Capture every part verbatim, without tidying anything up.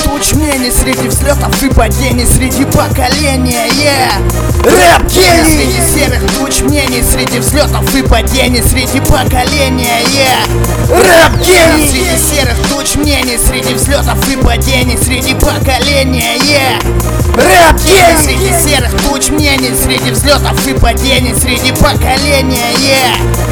туч мнений, среди взлетов и падений, среди поколения, yeah. Рэп-гений! Среди серых туч мнений, среди взлетов и падений, среди поколения, yeah. Рэп-гений! Среди серых туч мнений, среди взлетов и падений, среди поколения, yeah. Рэп-гений! Среди серых туч мнений, среди взлетов и падений, среди поколения, yeah.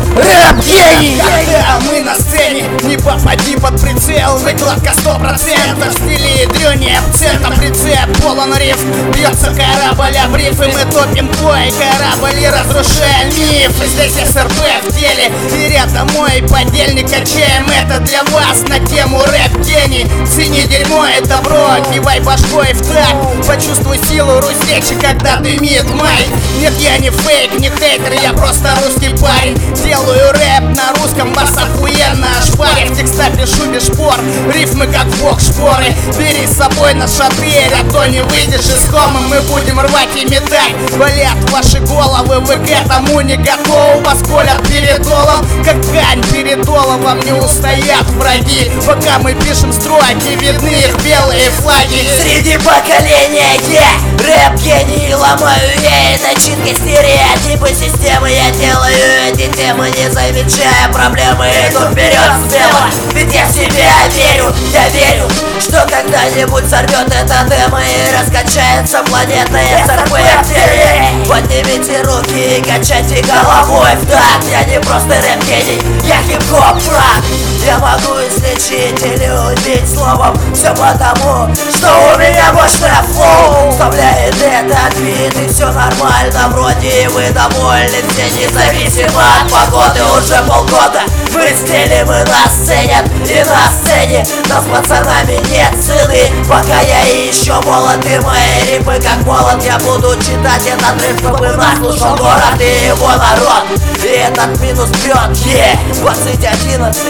Рэп-гений! Когда мы на сцене, не попади под прицел, выкладка сто процентов, в стиле ядрёнее акцентом, прицеп полон риф, бьется корабль об риф, и мы топим бой, корабль и разрушаем мифы. Здесь эс эр пэ в деле, и рядом мой подельник, качаем это для вас на тему рэп-гений. Цени дерьмо и добро, кивай башкой в такт, почувствуй силу Русь речи, когда дымит майк. Нет, я не фейк, не хейтер, я просто русский парень. Делаю рэп на русском, вас охуенно шпарь. В текста пишу без шпор, рифмы как бог шпоры. Бери с собой на шатырь, а то не выйдешь из комы. Мы будем рвать и метать, болят ваши головы. Вы к этому не готовы, вас колят перед долом, как ткань перед долом. Не устоят враги, пока мы пишем строки, видны их белые флаги. Среди поколения я рэп-гений, ломаю я и начинкой стереотипы системы. Я делаю эти темы, не замечая проблемы, иду вперед смело, ведь я в себя верю. Я верю, что когда-нибудь сорвет эта демо и раскачается планета эс эр пэ в теле. Поднимите руки и качайте головой в такт. Я не просто рэп-гений, я хип-хоп брат. Я могу излечить или убить словом, все потому, что у меня мощное флоу. Вставляет этот вид и все нормально, вроде вы довольны все, независимо от погоды. Уже полгода мы стелим и нас ценят, и на сцене нас пацанами нет цены. Пока я еще молод, и мои рифы как молот, я буду читать этот рэп, чтобы нас слушал город и его народ. И этот минус прет, е, двадцать одиннадцать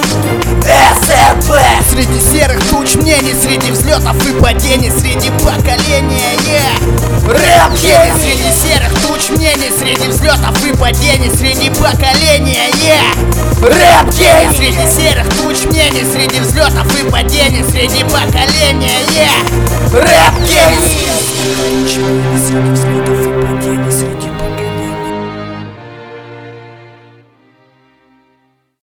эс эр пэ. Среди серых туч мнений, среди взлетов и падений, среди поколения, yeah. Рэп-гений! Среди серых туч мнений, среди взлетов и падений, среди поколения, yeah. Рэп-гений! Среди серых туч мнений, среди взлетов и падений, среди поколения, yeah. Рэп-гений!